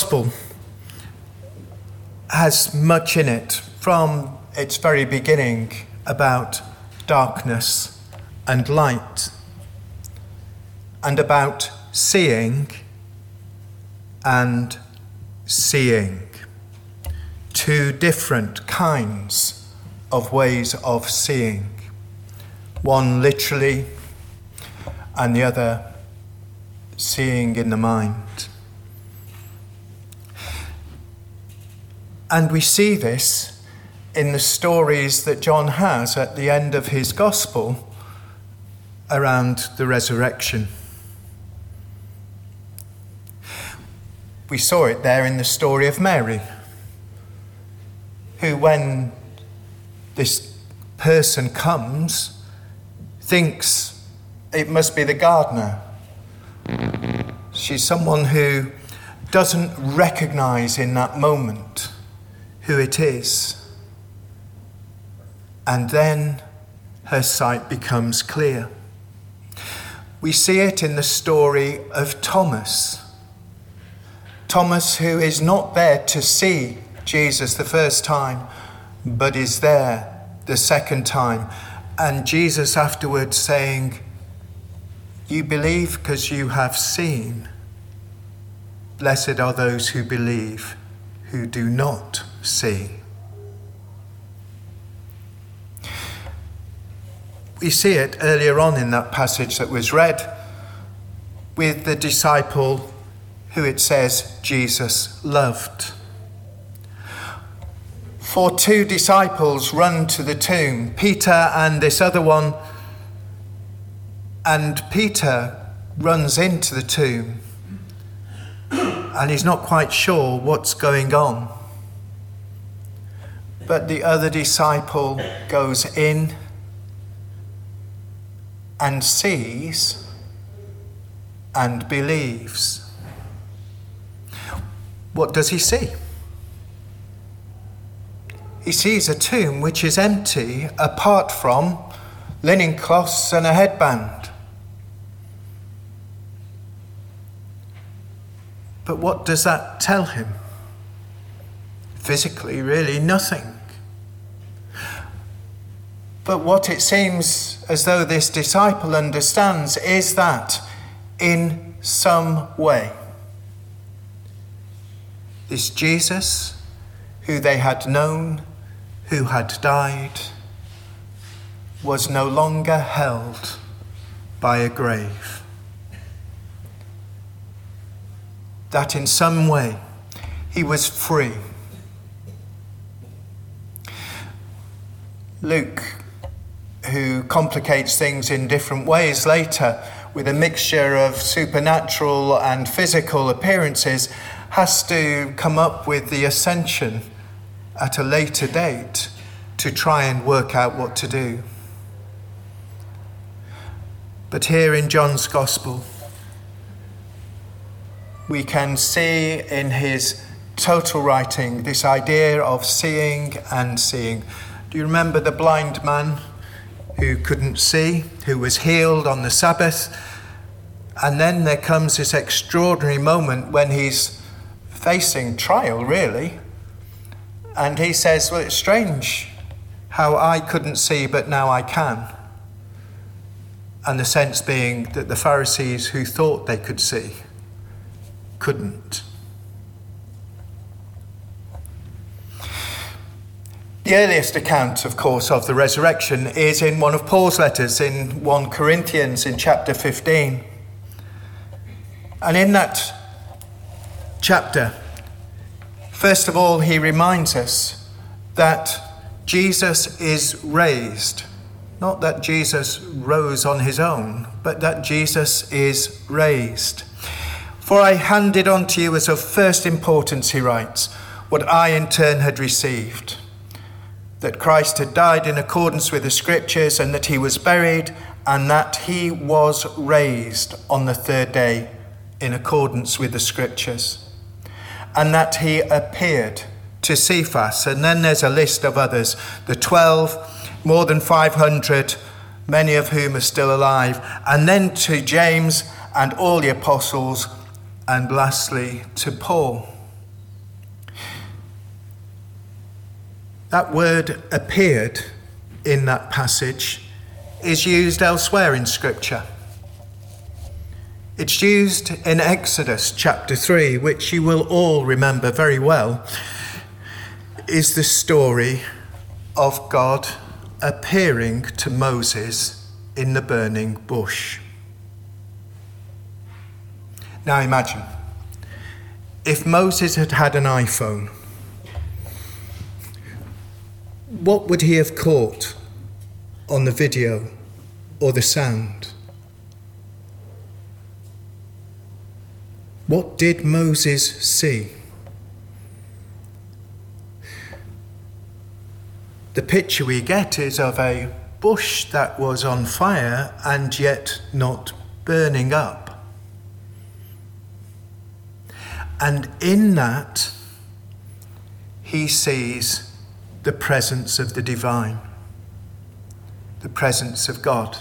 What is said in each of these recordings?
Gospel has much in it from its very beginning about darkness and light, and about seeing and seeing. Two different kinds of ways of seeing. One literally, and the other seeing in the mind. And we see this in the stories that John has at the end of his gospel around the resurrection. We saw it there in the story of Mary, who, when this person comes, thinks it must be the gardener. She's someone who doesn't recognize in that moment who it is. And then her sight becomes clear. We see it in the story of Thomas. Thomas, who is not there to see Jesus the first time, but is there the second time. And Jesus afterwards saying, "You believe because you have seen. Blessed are those who believe, who do not see." We see it earlier on in that passage that was read with the disciple who it says Jesus loved. For two disciples run to the tomb, Peter and this other one, and Peter runs into the tomb and he's not quite sure what's going on. But the other disciple goes in and sees and believes. What does he see? He sees a tomb which is empty apart from linen cloths and a headband. But what does that tell him? Physically, really nothing. But what it seems as though this disciple understands is that in some way, this Jesus, who they had known, who had died, was no longer held by a grave. That in some way he was free. Luke, who complicates things in different ways later with a mixture of supernatural and physical appearances, has to come up with the ascension at a later date to try and work out what to do. But here in John's Gospel, we can see in his total writing this idea of seeing and seeing. Do you remember the blind man who couldn't see, who was healed on the Sabbath? And then there comes this extraordinary moment when he's facing trial, really. And he says, well, it's strange how I couldn't see, but now I can. And the sense being that the Pharisees who thought they could see couldn't. The earliest account, of course, of the resurrection is in one of Paul's letters, in 1 Corinthians, in chapter 15. And in that chapter, first of all, he reminds us that Jesus is raised. Not that Jesus rose on his own, but that Jesus is raised. For I handed on to you as of first importance, he writes, what I in turn had received. That Christ had died in accordance with the scriptures, and that he was buried, and that he was raised on the third day in accordance with the scriptures. And that he appeared to Cephas. And then there's a list of others, the 12, more than 500, many of whom are still alive. And then to James and all the apostles, and lastly to Paul. That word appeared in that passage is used elsewhere in Scripture. It's used in Exodus chapter 3, which you will all remember very well, is the story of God appearing to Moses in the burning bush. Now imagine, if Moses had had an iPhone, what would he have caught on the video or the sound? What did Moses see? The picture we get is of a bush that was on fire and yet not burning up. And in that, he sees the presence of the divine, the presence of God.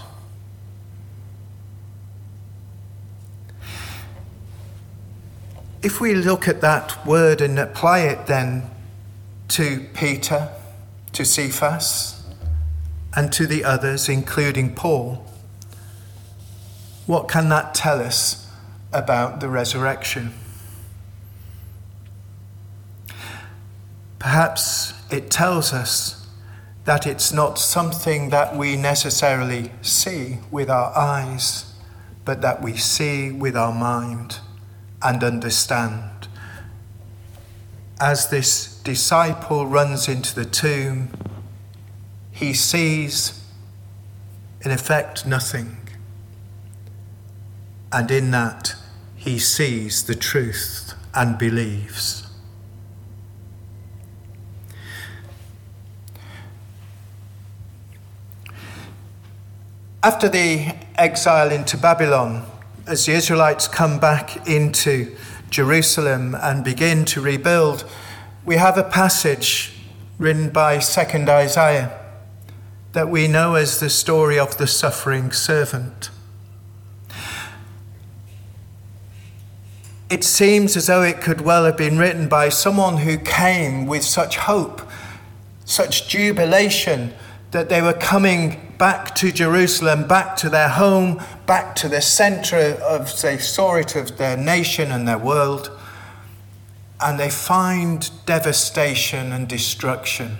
If we look at that word and apply it then to Peter, to Cephas, and to the others, including Paul, what can that tell us about the resurrection? Perhaps it tells us that it's not something that we necessarily see with our eyes, but that we see with our mind and understand. As this disciple runs into the tomb, he sees, in effect, nothing. And in that, he sees the truth and believes. After the exile into Babylon, as the Israelites come back into Jerusalem and begin to rebuild, we have a passage written by 2nd Isaiah that we know as the story of the suffering servant. It seems as though it could well have been written by someone who came with such hope, such jubilation, that they were coming back to Jerusalem, back to their home, back to the centre of, they saw it, of their nation and their world. And they find devastation and destruction.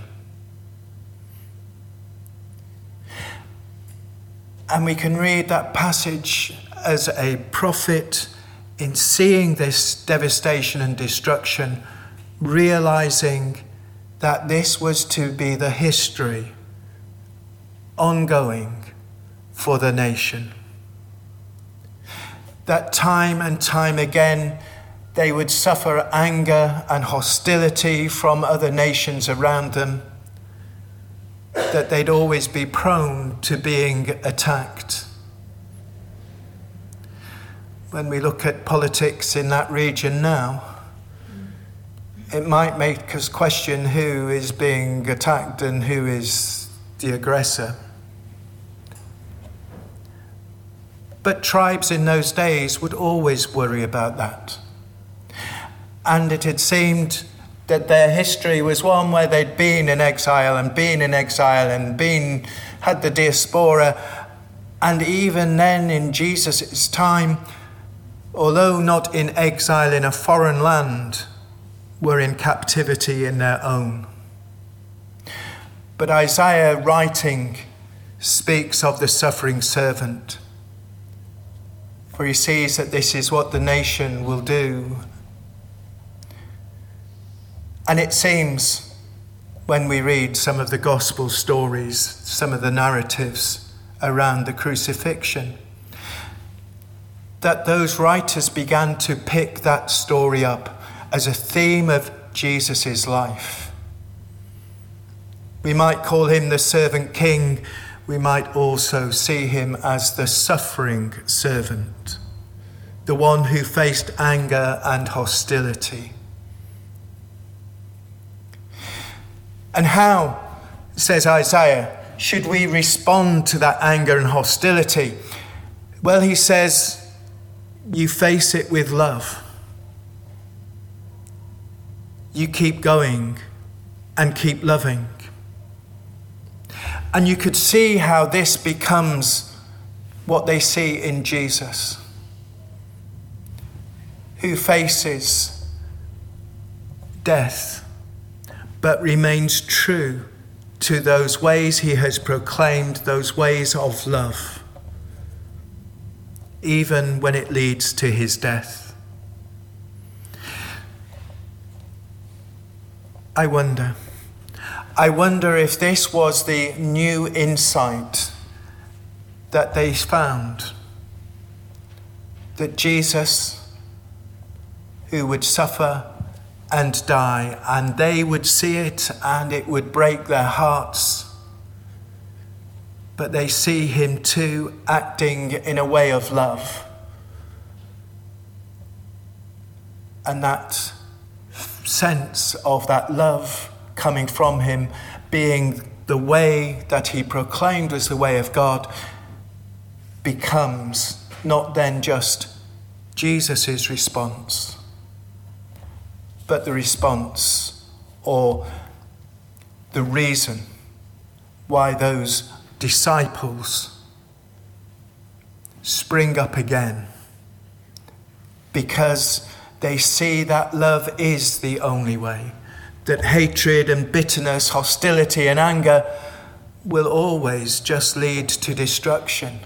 And we can read that passage as a prophet in seeing this devastation and destruction, realizing that this was to be the history ongoing for the nation. That time and time again they would suffer anger and hostility from other nations around them, that they'd always be prone to being attacked. When we look at politics in that region now, it might make us question who is being attacked and who is the aggressor. But tribes in those days would always worry about that. And it had seemed that their history was one where they'd been in exile and had the diaspora. And even then in Jesus' time, although not in exile in a foreign land, were in captivity in their own. But Isaiah writing speaks of the suffering servant, for he sees that this is what the nation will do. And it seems, when we read some of the gospel stories, some of the narratives around the crucifixion, that those writers began to pick that story up as a theme of Jesus' life. We might call him the servant king. We might also see him as the suffering servant, the one who faced anger and hostility. And how, says Isaiah, should we respond to that anger and hostility? Well, he says, you face it with love. You keep going and keep loving. And you could see how this becomes what they see in Jesus, who faces death but remains true to those ways he has proclaimed, those ways of love, even when it leads to his death. I wonder if this was the new insight that they found, that Jesus, who would suffer and die, and they would see it and it would break their hearts, but they see him too acting in a way of love. And that sense of that love coming from him being the way that he proclaimed was the way of God becomes not then just Jesus' response, but the response or the reason why those disciples spring up again, because they see that love is the only way, that hatred and bitterness, hostility and anger will always just lead to destruction.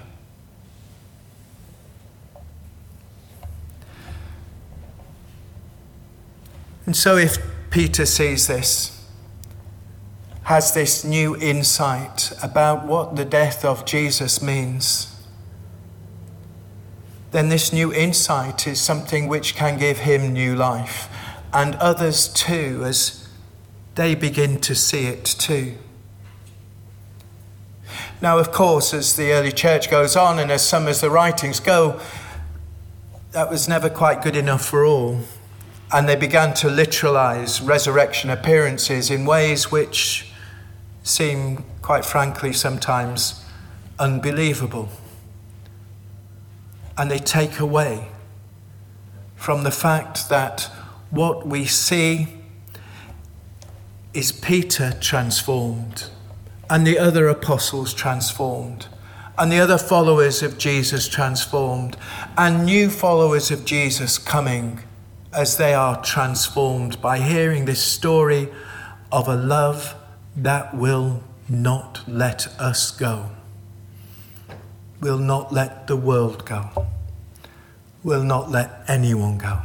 And so if Peter sees this, has this new insight about what the death of Jesus means, then this new insight is something which can give him new life, and others too, as they begin to see it too. Now, of course, as the early church goes on, and as the writings go, that was never quite good enough for all. And they began to literalize resurrection appearances in ways which seem, quite frankly, sometimes unbelievable. And they take away from the fact that what we see is Peter transformed, and the other apostles transformed, and the other followers of Jesus transformed, and new followers of Jesus coming as they are transformed by hearing this story of a love that will not let us go, will not let the world go, will not let anyone go.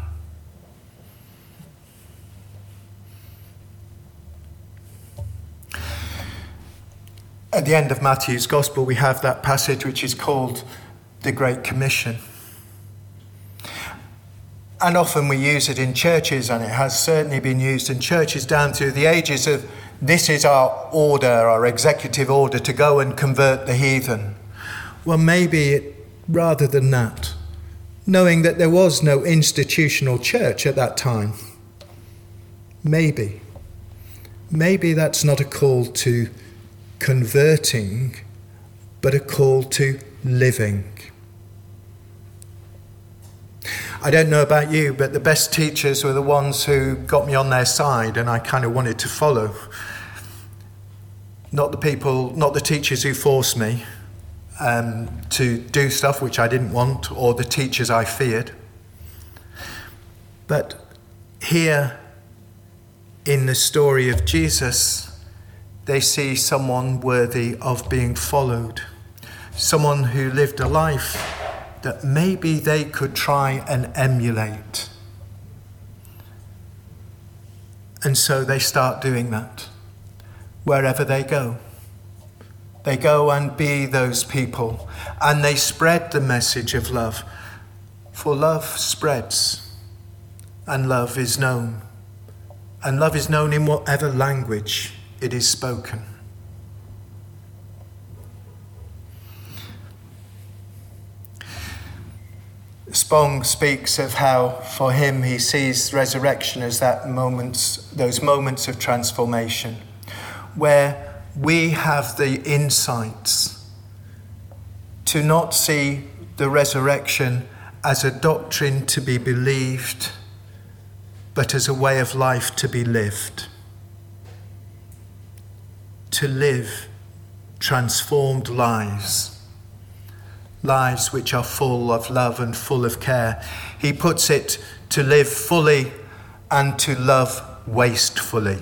At the end of Matthew's Gospel, we have that passage which is called the Great Commission. And often we use it in churches, and it has certainly been used in churches down through the ages of this is our order, our executive order to go and convert the heathen. Well, maybe rather than that, knowing that there was no institutional church at that time, maybe that's not a call to converting, but a call to living. I don't know about you, but the best teachers were the ones who got me on their side and I kind of wanted to follow. Not the teachers who forced me to do stuff which I didn't want, or the teachers I feared. But here in the story of Jesus, they see someone worthy of being followed, someone who lived a life that maybe they could try and emulate. And so they start doing that wherever they go. They go and be those people, and they spread the message of love. For love spreads, and love is known. And love is known in whatever language it is spoken. Spong speaks of how, for him, he sees resurrection as those moments of transformation, where we have the insights to not see the resurrection as a doctrine to be believed, but as a way of life to be lived. To live transformed lives, lives which are full of love and full of care. He puts it to live fully and to love wastefully.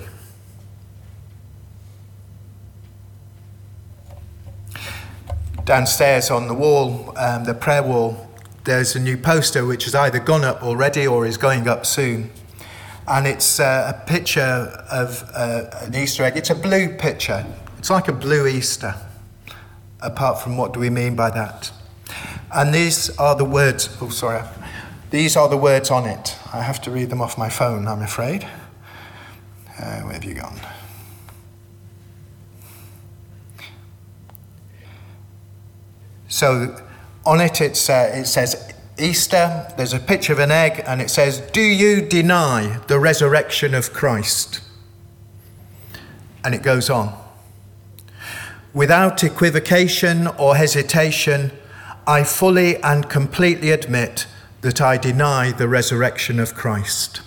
Downstairs on the wall, the prayer wall, there's a new poster which has either gone up already or is going up soon. And it's a picture of an Easter egg. It's a blue picture. It's like a blue Easter, apart from what do we mean by that. And these are the words, these are the words on it. I have to read them off my phone, I'm afraid. Where have you gone? So on it, it says Easter, there's a picture of an egg, and it says, "Do you deny the resurrection of Christ?" And it goes on. "Without equivocation or hesitation, I fully and completely admit that I deny the resurrection of Christ.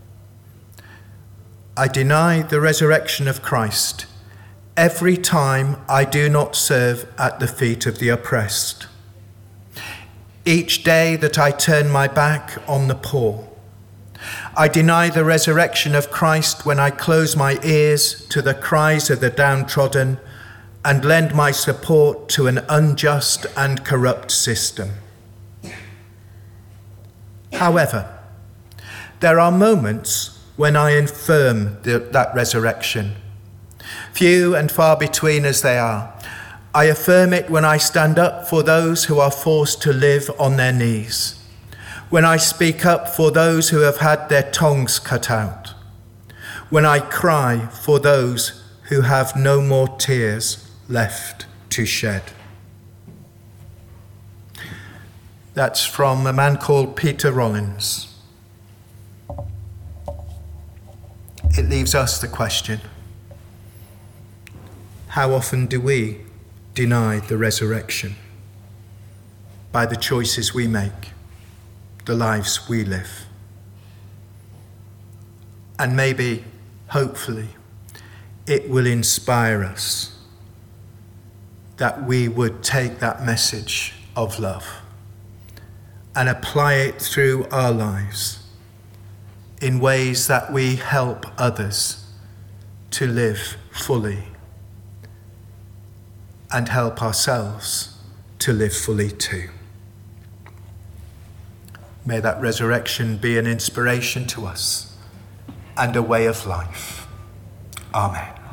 I deny the resurrection of Christ every time I do not serve at the feet of the oppressed. Each day that I turn my back on the poor. I deny the resurrection of Christ when I close my ears to the cries of the downtrodden and lend my support to an unjust and corrupt system. However, there are moments when I affirm that resurrection. Few and far between as they are, I affirm it when I stand up for those who are forced to live on their knees, when I speak up for those who have had their tongues cut out, when I cry for those who have no more tears left to shed." That's from a man called Peter Rollins. It leaves us the question, how often do we deny the resurrection by the choices we make, the lives we live? And maybe, hopefully, it will inspire us that we would take that message of love and apply it through our lives in ways that we help others to live fully and help ourselves to live fully too. May that resurrection be an inspiration to us and a way of life. Amen.